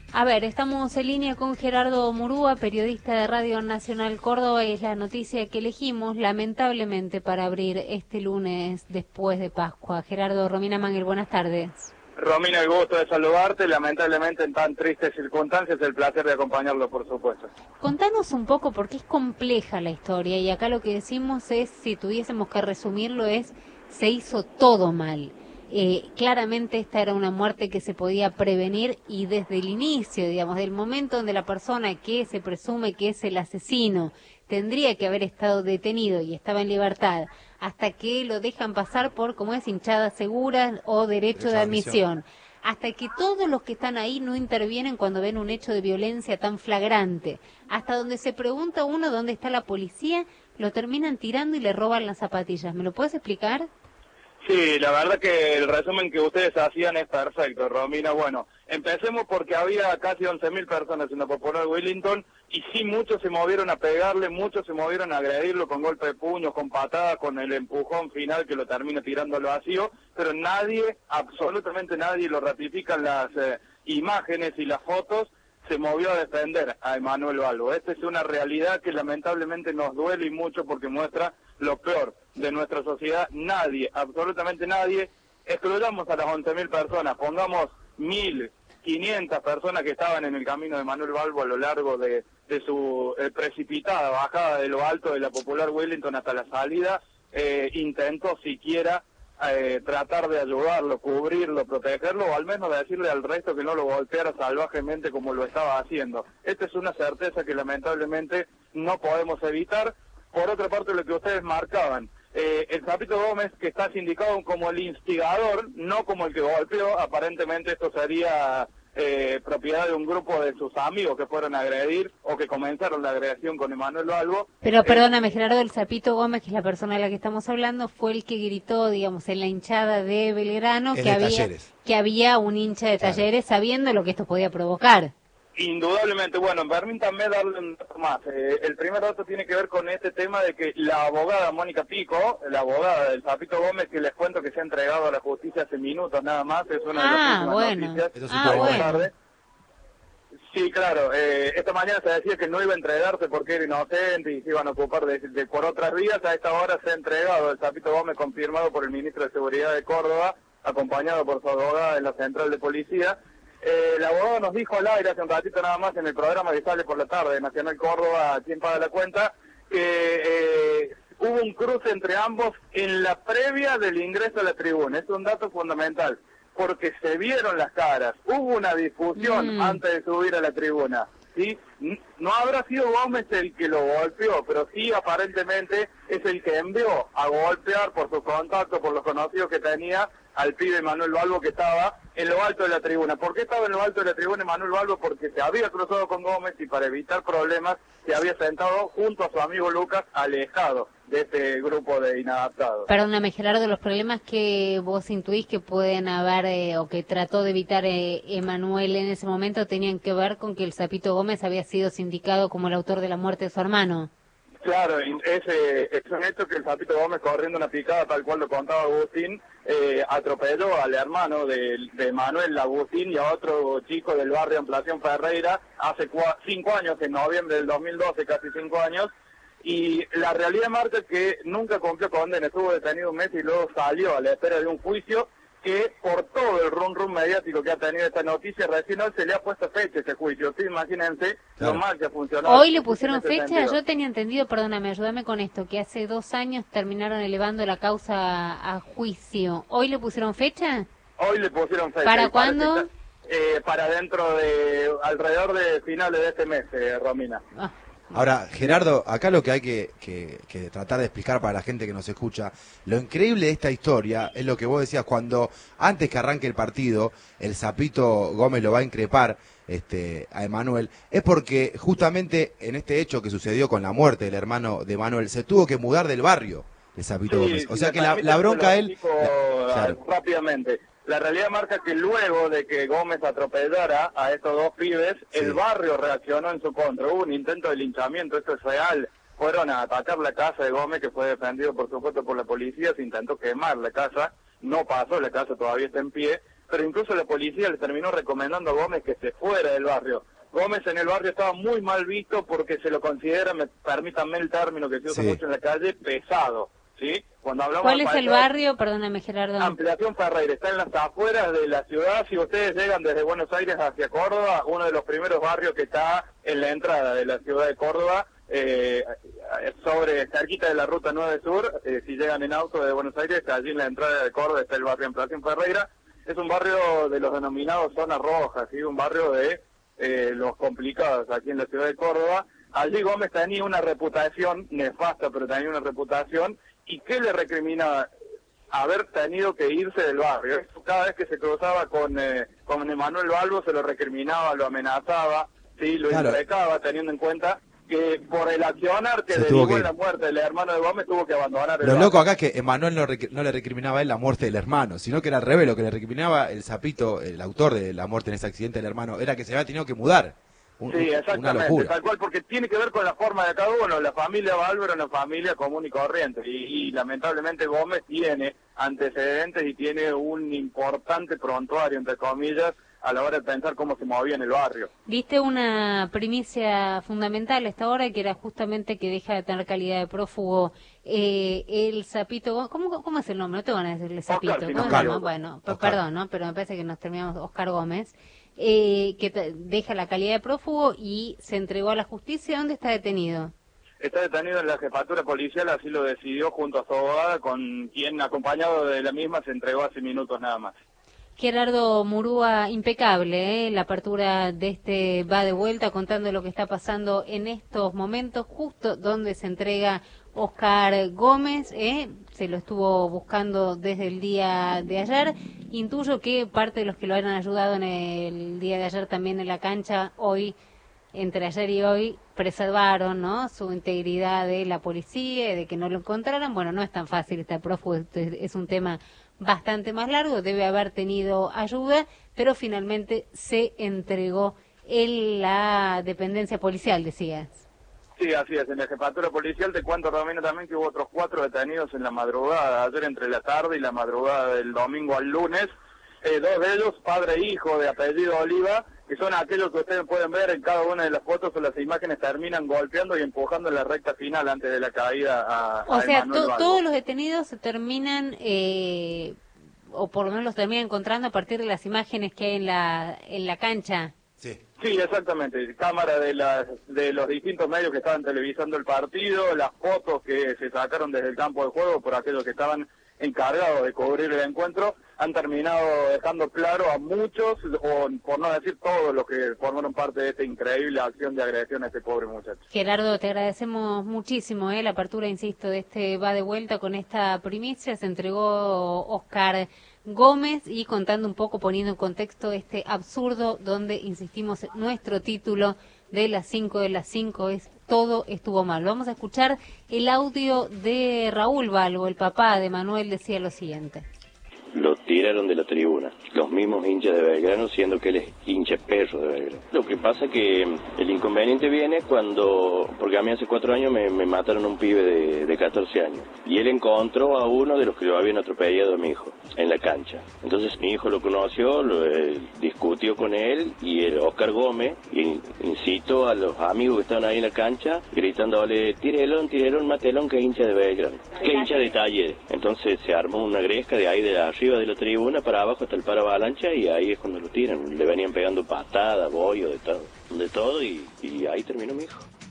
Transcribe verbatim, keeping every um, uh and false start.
A ver, estamos en línea con Gerardo Murúa, periodista de Radio Nacional Córdoba, y es la noticia que elegimos, lamentablemente, para abrir este lunes después de Pascua. Gerardo, Romina Mangel, buenas tardes. Romina, el gusto de saludarte, lamentablemente en tan tristes circunstancias, el placer de acompañarlo, por supuesto. Contanos un poco, porque es compleja la historia, y acá lo que decimos es, si tuviésemos que resumirlo, es, se hizo todo mal. Eh, claramente esta era una muerte que se podía prevenir y desde el inicio, digamos, del momento donde la persona que se presume que es el asesino tendría que haber estado detenido y estaba en libertad, hasta que lo dejan pasar por, como es, hinchada segura o derecho, derecho de admisión. admisión, hasta que todos los que están ahí no intervienen cuando ven un hecho de violencia tan flagrante, hasta donde se pregunta uno dónde está la policía, lo terminan tirando y le roban las zapatillas. ¿Me lo puedes explicar? Sí, la verdad que el resumen que ustedes hacían es perfecto, Romina. Bueno, empecemos porque había casi once mil personas en la Popular Wellington y sí, muchos se movieron a pegarle, muchos se movieron a agredirlo con golpe de puños, con patadas, con el empujón final que lo termina tirando al vacío, pero nadie, absolutamente nadie, lo ratifican las eh, imágenes y las fotos, se movió a defender a Emanuel Balbo. Esta es una realidad que lamentablemente nos duele y mucho porque muestra lo peor de nuestra sociedad. Nadie, absolutamente nadie, excluyamos a las once mil personas, pongamos mil quinientas personas que estaban en el camino de Emanuel Balbo a lo largo de, de su eh, precipitada bajada de lo alto de la Popular Wellington hasta la salida, eh, intentó siquiera Eh, tratar de ayudarlo, cubrirlo, protegerlo, o al menos decirle al resto que no lo golpeara salvajemente como lo estaba haciendo. Esta es una certeza que lamentablemente no podemos evitar. Por otra parte, lo que ustedes marcaban, eh, el Zapito Gómez, que está sindicado como el instigador, no como el que golpeó, aparentemente esto sería eh, propiedad de un grupo de sus amigos que fueron a agredir o que comenzaron la agresión con Emanuel Balbo. Pero eh, perdóname, Gerardo, el Zapito Gómez, que es la persona de la que estamos hablando, fue el que gritó, digamos, en la hinchada de Belgrano que había, que había un hincha de Claro. Talleres sabiendo lo que esto podía provocar. Indudablemente, bueno, permítanme darle un dato más. Eh, el primer dato tiene que ver con este tema de que la abogada Mónica Pico, la abogada del Zapito Gómez, que les cuento que se ha entregado a la justicia hace minutos nada más, es una de las Ah, últimas bueno. noticias. Eso sí Ah, puede bueno. Tarde. Sí, claro, eh, esta mañana se decía que no iba a entregarse porque era inocente y se iban a ocupar de, de por otras vías. A esta hora se ha entregado el Zapito Gómez, confirmado por el ministro de Seguridad de Córdoba, acompañado por su abogada en la central de policía. Eh, el abogado nos dijo al aire hace un ratito nada más en el programa que sale por la tarde de Nacional Córdoba, ¿Quién paga la cuenta?, que eh, hubo un cruce entre ambos en la previa del ingreso a la tribuna. Es un dato fundamental, porque se vieron las caras, hubo una discusión Mm. antes de subir a la tribuna, ¿sí? No habrá sido Gómez el que lo golpeó, pero sí aparentemente es el que envió a golpear por sus contactos, por los conocidos que tenía, al pibe Manuel Balbo que estaba en lo alto de la tribuna. ¿Por qué estaba en lo alto de la tribuna Manuel Balbo? Porque se había cruzado con Gómez y para evitar problemas se había sentado junto a su amigo Lucas, alejado de este grupo de inadaptados. Perdóname, Gerardo, los problemas que vos intuís que pueden haber eh, o que trató de evitar eh, Emanuel en ese momento tenían que ver con que el Zapito Gómez había sido sindicado como el autor de la muerte de su hermano. Claro, es, eh, es un hecho que el Zapito Gómez, corriendo una picada tal cual lo contaba Agustín, eh, atropelló al hermano de, de Manuel Agustín y a otro chico del barrio Ampliación Ferreira hace cua, cinco años, en noviembre del dos mil doce, casi cinco años, y la realidad marca es que nunca cumplió condena, estuvo detenido un mes y luego salió a la espera de un juicio que por todo el rum rum mediático que ha tenido esta noticia, recién hoy se le ha puesto fecha ese juicio. Sí, imagínense Claro. lo mal que ha funcionado. Hoy le pusieron en ese fecha, sentido. yo tenía entendido, perdóname, ayúdame con esto, que hace dos años terminaron elevando la causa a, a juicio. ¿Hoy le pusieron fecha? Hoy le pusieron fecha. ¿Para y parece cuándo? que está, eh, para dentro de, alrededor de finales de este mes, eh, Romina. Ah, Ahora, Gerardo, acá lo que hay que, que, que tratar de explicar para la gente que nos escucha, lo increíble de esta historia es lo que vos decías, cuando antes que arranque el partido, el Zapito Gómez lo va a increpar este, a Emanuel, es porque justamente en este hecho que sucedió con la muerte del hermano de Emanuel, se tuvo que mudar del barrio el Zapito Sí, Gómez. O si sea me que la, permite, la se bronca lo a él... explico, la- claro. rápidamente. La realidad marca que luego de que Gómez atropellara a estos dos pibes, Sí. el barrio reaccionó en su contra. Hubo un intento de linchamiento, esto es real. Fueron a atacar la casa de Gómez, que fue defendido por supuesto por la policía, se intentó quemar la casa, no pasó, la casa todavía está en pie, pero incluso la policía le terminó recomendando a Gómez que se fuera del barrio. Gómez en el barrio estaba muy mal visto porque se lo considera, me, permítanme el término que se usa Sí. mucho en la calle, pesado, ¿sí? Cuando hablamos ¿Cuál de es el pesado, barrio? Perdóname, Gerardo. Ampliación Ferreira, está en las afueras de la ciudad. Si ustedes llegan desde Buenos Aires hacia Córdoba, uno de los primeros barrios que está en la entrada de la ciudad de Córdoba, eh, sobre cerquita de la ruta nueve Sur, eh, si llegan en auto de Buenos Aires, allí en la entrada de Córdoba está el barrio Ampliación Ferreira. Es un barrio de los denominados zonas rojas, ¿sí? Un barrio de eh, los complicados aquí en la ciudad de Córdoba. Allí Gómez tenía una reputación nefasta, pero tenía una reputación. ¿Y qué le recriminaba? Haber tenido que irse del barrio. Cada vez que se cruzaba con eh, con Emanuel Balbo se lo recriminaba, lo amenazaba, sí, lo Claro. imprecaba, teniendo en cuenta que por el accionar que Se tuvo derivó que en ir. la muerte del hermano de Gómez tuvo que abandonar el Lo barrio. loco acá es que Emanuel no, rec- no le recriminaba a él la muerte del hermano, sino que era al revés, lo que le recriminaba el sapito, el autor de la muerte en ese accidente del hermano, era que se había tenido que mudar. Un- Sí, una exactamente, locura. tal cual, porque tiene que ver con la forma de cada uno. La familia Balbo era una familia común y corriente, y, y lamentablemente Gómez tiene antecedentes y tiene un importante prontuario, entre comillas, a la hora de pensar cómo se movía en el barrio. Diste una primicia fundamental a esta hora, que era justamente que deja de tener calidad de prófugo eh, el sapito. ¿Cómo, ¿Cómo es el nombre? No te van a decirle sapito. Oscar, si ¿Cómo no se me llama? equivoco. Bueno, per- Oscar. perdón, ¿no? Pero me parece que nos terminamos Oscar Gómez. Eh, que te- deja la calidad de prófugo y se entregó a la justicia. ¿Dónde está detenido? Está detenido en la jefatura policial, así lo decidió junto a su abogada, con quien, acompañado de la misma, se entregó hace minutos nada más. Gerardo Murúa, impecable, ¿eh? La apertura de este va de vuelta contando lo que está pasando en estos momentos, justo donde se entrega Oscar Gómez, ¿eh? Se lo estuvo buscando desde el día de ayer. Intuyo que parte de los que lo hayan ayudado en el día de ayer también en la cancha, hoy, entre ayer y hoy, preservaron, ¿no?, su integridad de la policía, de que no lo encontraran. Bueno, no es tan fácil este prófugo, esto es, es un tema bastante más largo, debe haber tenido ayuda, pero finalmente se entregó en la dependencia policial, decías. Sí, así es. En la jefatura policial te cuento, Romina, también que hubo otros cuatro detenidos en la madrugada, ayer entre la tarde y la madrugada del domingo al lunes. Eh, dos de ellos, padre e hijo de apellido Oliva, que son aquellos que ustedes pueden ver en cada una de las fotos o las imágenes, terminan golpeando y empujando en la recta final antes de la caída a, O a sea, Emanuel to- Balbo. todos los detenidos se terminan, eh, o por lo menos los terminan encontrando a partir de las imágenes que hay en la, en la cancha. Sí. Sí, exactamente. Cámara de, las, de los distintos medios que estaban televisando el partido, las fotos que se sacaron desde el campo de juego por aquellos que estaban encargados de cubrir el encuentro, han terminado dejando claro a muchos, o por no decir todos los que formaron parte de esta increíble acción de agresión a este pobre muchacho. Gerardo, te agradecemos muchísimo, ¿eh? La apertura, insisto, de este va de vuelta con esta primicia. Se entregó Oscar Gómez y contando un poco, poniendo en contexto este absurdo donde, insistimos, nuestro título de las cinco de las cinco es Todo estuvo mal. Vamos a escuchar el audio de Raúl Balbo, el papá de Manuel, decía lo siguiente. Lo tiraron de la tribuna, los mismos hinchas de Belgrano, siendo que él es hincha perro de Belgrano. Lo que pasa que el inconveniente viene cuando, porque a mí hace cuatro años me, me mataron a un pibe de, de catorce años, y él encontró a uno de los que lo habían atropellado a mi hijo, en la cancha. Entonces mi hijo lo conoció, lo, eh, discutió con él, y el Oscar Gómez in, incitó a los amigos que estaban ahí en la cancha, gritándole, tirelón, tirelón, matelón, que hincha de Belgrano, que hincha de Talleres. Entonces se armó una gresca de ahí de la arriba de la tribuna para abajo hasta el paro avalancha, y ahí es cuando lo tiran. Le venían pegando patadas, bollo, de todo, de todo, y, y ahí terminó mi hijo.